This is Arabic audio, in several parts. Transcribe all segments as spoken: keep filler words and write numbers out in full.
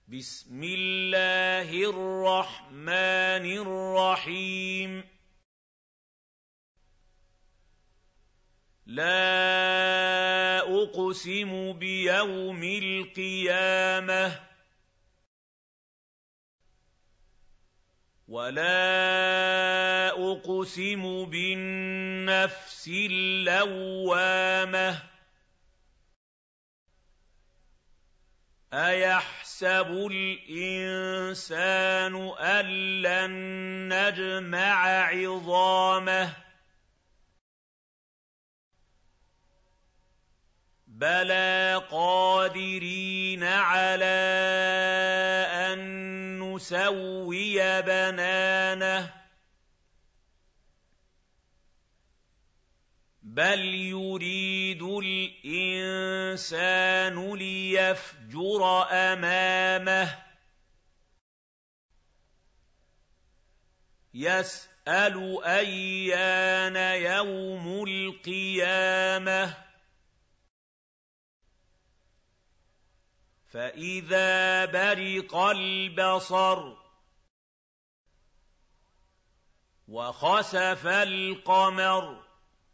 بسم الله الرحمن الرحيم لا أقسم بيوم القيامة ولا أقسم بالنفس اللوامة أيحسب الإنسان أن لن نجمع عظامه بلى قادرين على أن نسوي بنانه بل يريد الإنسان ليفجر أمامه يسأل أيان يوم القيامة فإذا برق البصر وخسف القمر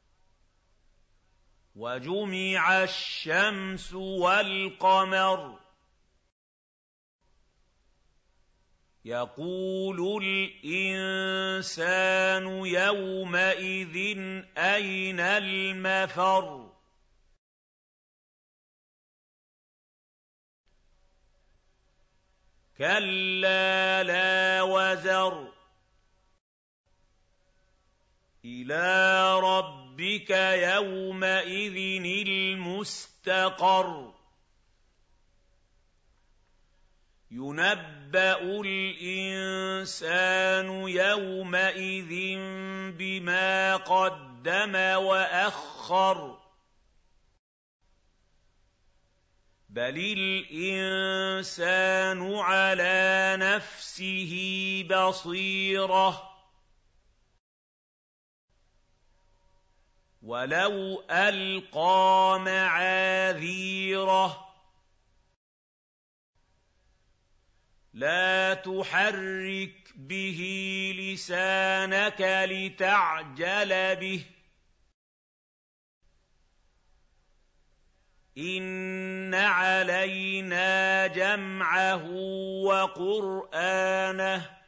وجمع الشمس والقمر يقول الإنسان يومئذ أين المفر كلا لا وزر إلى ربك يومئذ المستقر ينبأ الإنسان يومئذ بما قدم وأخر بل الإنسان على نفسه بصيرة ولو ألقى معاذيره لا تحرك به لسانك لتعجل به إن علينا جمعه وقرآنه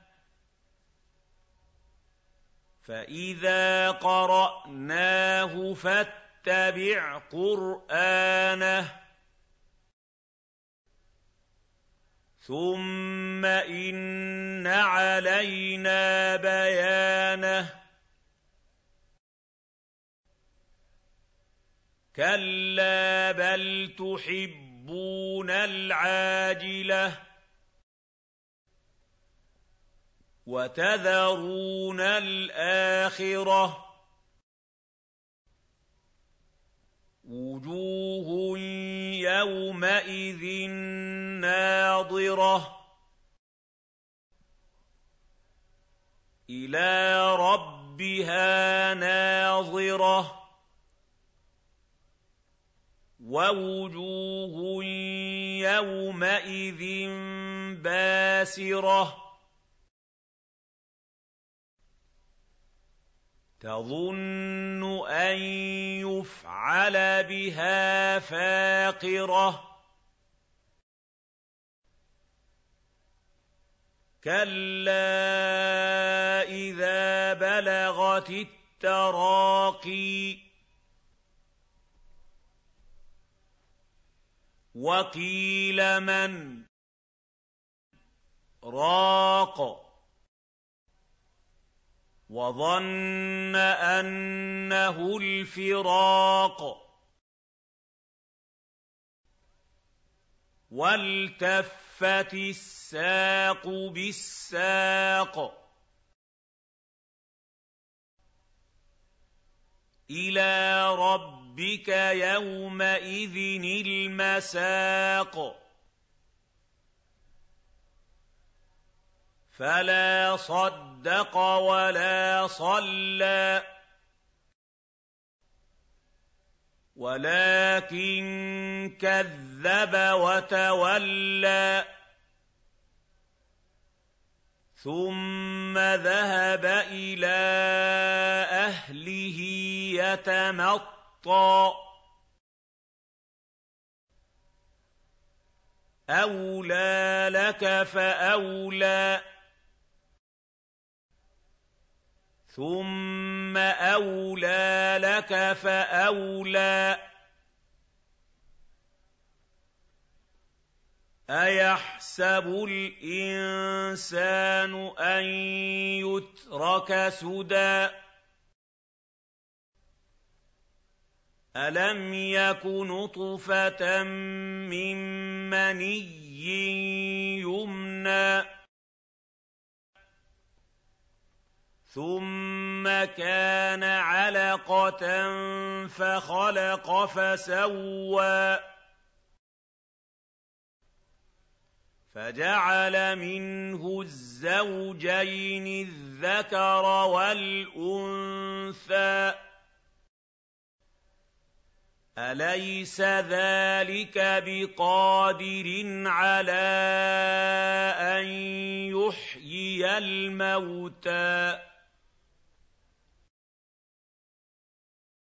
فإذا قرأناه فاتبع قرآنه ثم إن علينا بيانه كلا بل تحبون العاجلة وتذرون الآخرة وجوه يومئذ ناضرة إلى ربها ناظرة ووجوه يومئذ باسرة تظن أن يفعل بها فاقرة كلا إذا بلغت التراقي وقيل من راق وظن أنه الفراق والتفت الساق بالساق إلى ربك يومئذ المساق فلا صدق ولا صلى ولكن كذب وتولى ثُمَّ ذَهَبَ إِلَىٰ أَهْلِهِ يَتَمَطَّىٰ أَوْلَىٰ لَكَ فَأَوْلَىٰ ثُمَّ أَوْلَىٰ لَكَ فَأَوْلَىٰ أَيَحْسَبُ الْإِنسَانُ أَن يُتْرَكَ سُدًى أَلَمْ يَكُ نُطْفَةً مِّن مَّنِيٍّ يُمْنَىٰ ثُمَّ كَانَ عَلَقَةً فَخَلَقَ فَسَوَّىٰ فَجَعَلَ مِنْهُ الزَّوْجَيْنِ الذَّكَرَ وَالْأُنثَىٰ ۚ أَلَيْسَ ذَٰلِكَ بِقَادِرٍ عَلَىٰ أَن يُحْيِيَ الْمَوْتَىٰ